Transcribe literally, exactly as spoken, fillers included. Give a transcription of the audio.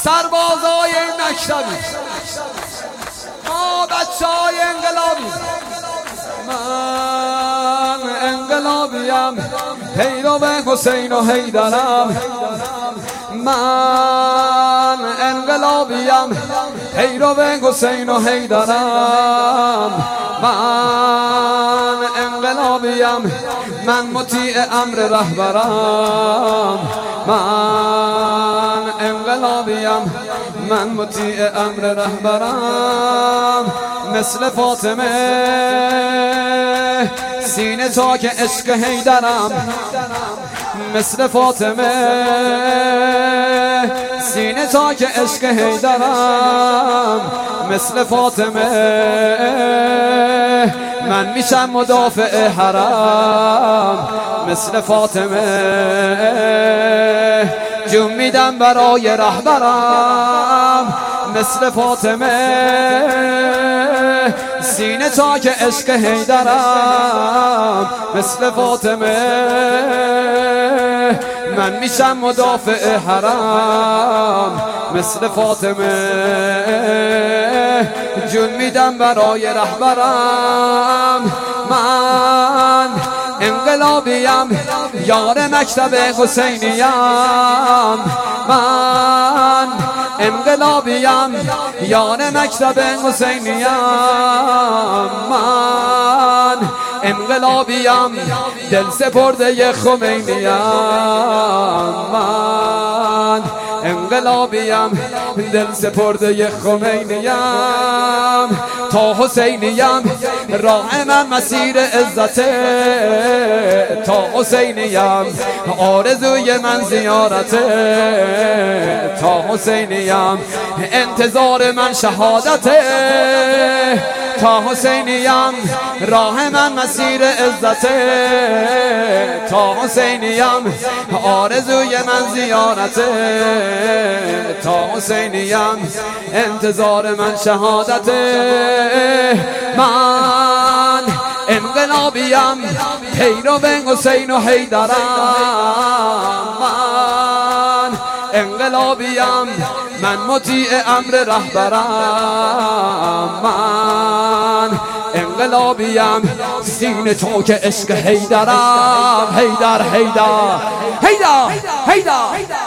سربازای مکتبی، ما بچه های انقلابی، من انقلابیم پیرو حسین و حیدرم، من انقلابیم پیرو حسین و حیدرم، من انقلابیم من مطیع امر رهبرم، من انقلابیم من مطیع امر رهبرم، مثل فاطمه سینه تا که عشق حیدرم، مثل فاطمه سینه تا که عشق حیدرم، مثل فاطمه من میشم مدافع حرم، مثل فاطمه جون میدم برای رهبرم، مثل فاطمه سینه تا که عشق حیدرم، مثل فاطمه من میشم مدافع حرم، مثل فاطمه جون میدم برای رهبرم، من انقلابیم یار مکتب حسینیم، من انقلابیم یار مکتب حسینیم، من انقلابیم دل سپرده خمینیم، من انقلابیم دل سپرده خمینیم، تا حسینیم راه من مسیر عزته، تا حسینیم آرزوی من زیارته، تا حسینیم انتظار من شهادته، تا حسینیم راه من مسیر عزته، تا حسینیم آرزوی من زیارته، تا حسینیم انتظار من شهادته، من انقلابیم پیرو حسین و حیدرم، من انقلابیم من مطیع امر رهبرم، من انقلابیم سینه تا که عشق حیدرم، حیدر حیدر حیدر حیدر